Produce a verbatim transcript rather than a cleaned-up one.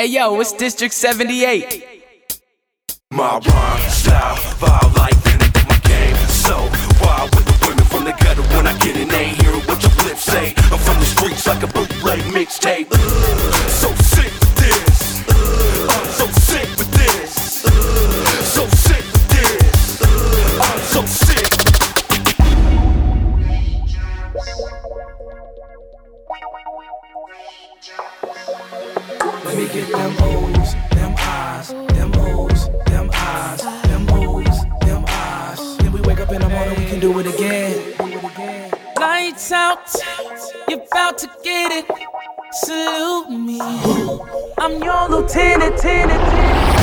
Hey yo, it's District seventy-eight. My rhyme, style, vibe like anything, my game so wild with the women from the gutter. When I get in, they ain't hearing what your lips say. I'm from the streets like a bootleg mixtape. uh, So sick with this, uh, I'm so sick with this, uh, so sick with this, uh, I'm so sick. Let me get them O's, them I's, them O's, them I's, them O's, them I's. Then we wake up in the morning, we can do it again. Lights out, you're about to get it. Salute me. I'm your lieutenant, lieutenant.